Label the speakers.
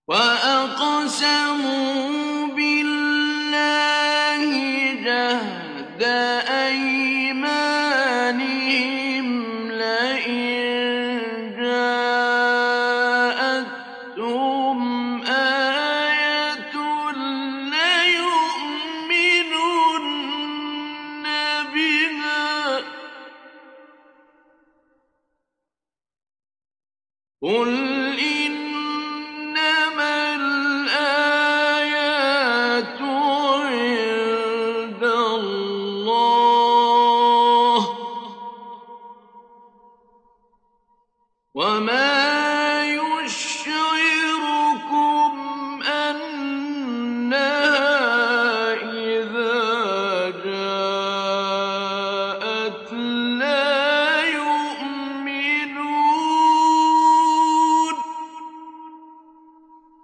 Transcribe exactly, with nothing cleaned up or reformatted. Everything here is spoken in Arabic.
Speaker 1: وَأَقْسَمُوا بِاللَّهِ جَهْدَ أَيْمَانِهِمْ لَئِن جَاءَتْهُمْ آيَةٌ لَّيُؤْمِنُنَّ بِهَا ۚ قُلْ